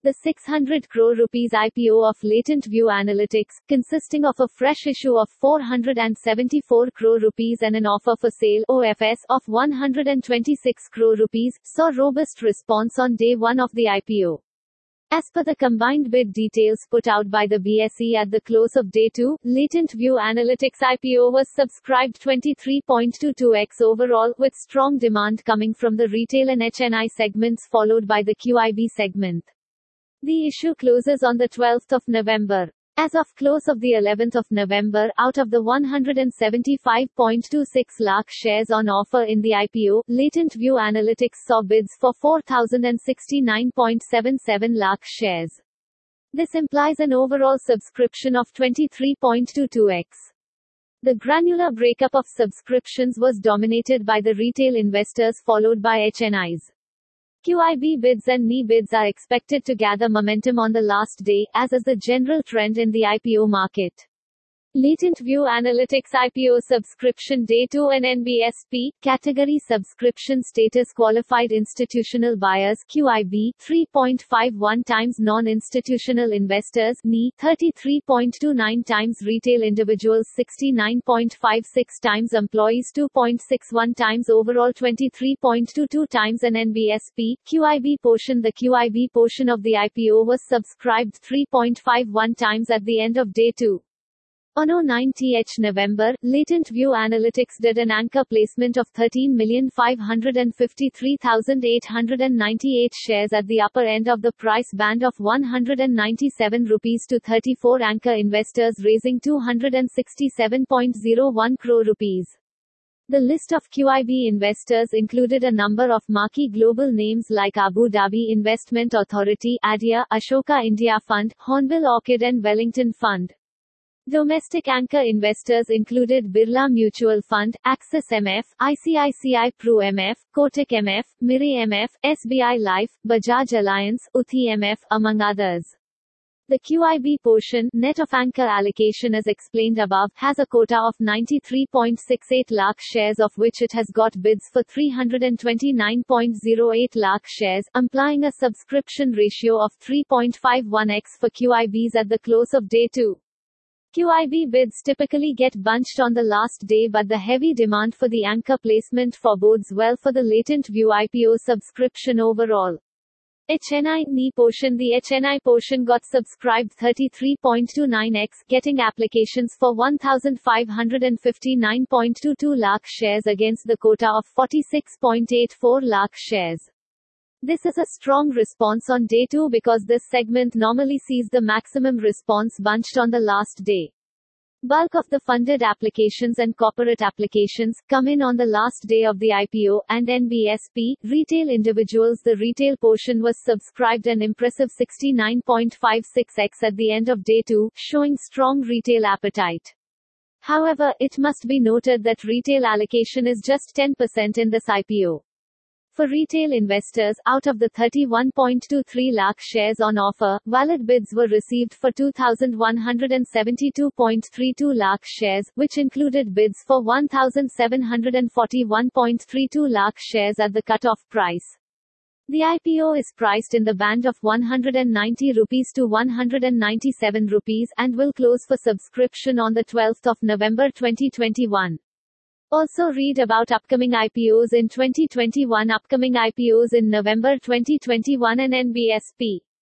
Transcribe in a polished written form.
The 600 crore rupees IPO of Latent View Analytics, consisting of a fresh issue of 474 crore rupees and an offer for sale (OFS) of 126 crore rupees, saw robust response on day one of the IPO. As per the combined bid details put out by the BSE at the close of day 2, Latent View Analytics IPO was subscribed 23.22x overall, with strong demand coming from the retail and HNI segments followed by the QIB segment. The issue closes on the 12th of November. As of close of the 11th of November, out of the 175.26 lakh shares on offer in the IPO, Latent View Analytics saw bids for 4,069.77 lakh shares. This implies an overall subscription of 23.22x. The granular breakup of subscriptions was dominated by the retail investors followed by HNIs. QIB bids and NI bids are expected to gather momentum on the last day, as is the general trend in the IPO market. Latent View Analytics IPO subscription day 2 and NBSP, category subscription status qualified institutional buyers QIB, 3.51 times non-institutional investors NI, 33.29 times retail individuals 69.56 times employees 2.61 times overall 23.22 times and NBSP, QIB portion. The QIB portion of the IPO was subscribed 3.51 times at the end of day 2. On 9th November, Latent View Analytics did an anchor placement of 13,553,898 shares at the upper end of the price band of 197 rupees to 34 anchor investors, raising 267.01 crore rupees. The list of QIB investors included a number of marquee global names like Abu Dhabi Investment Authority, ADIA, Ashoka India Fund, Hornbill Orchid and Wellington Fund. Domestic anchor investors included Birla Mutual Fund, Axis MF, ICICI Pru MF, Kotak MF, Mirae MF, SBI Life, Bajaj Alliance, Uthi MF, among others. The QIB portion, net of anchor allocation as explained above, has a quota of 93.68 lakh shares, of which it has got bids for 329.08 lakh shares, implying a subscription ratio of 3.51x for QIBs at the close of day 2. QIB bids typically get bunched on the last day, but the heavy demand for the anchor placement forebodes well for the Latent View IPO subscription overall. HNI NI portion. The HNI portion got subscribed 33.29x, getting applications for 1,559.22 lakh shares against the quota of 46.84 lakh shares. This is a strong response on day 2 because this segment normally sees the maximum response bunched on the last day. Bulk of the funded applications and corporate applications come in on the last day of the IPO, and NBSP, retail individuals. The retail portion was subscribed an impressive 69.56x at the end of day 2, showing strong retail appetite. However, it must be noted that retail allocation is just 10% in this IPO. For retail investors, out of the 31.23 lakh shares on offer, valid bids were received for 2,172.32 lakh shares, which included bids for 1,741.32 lakh shares at the cut-off price. The IPO is priced in the band of 190 rupees to 197 rupees and will close for subscription on the 12th of November 2021. Also read about upcoming IPOs in 2021, upcoming IPOs in November 2021 and NBSP.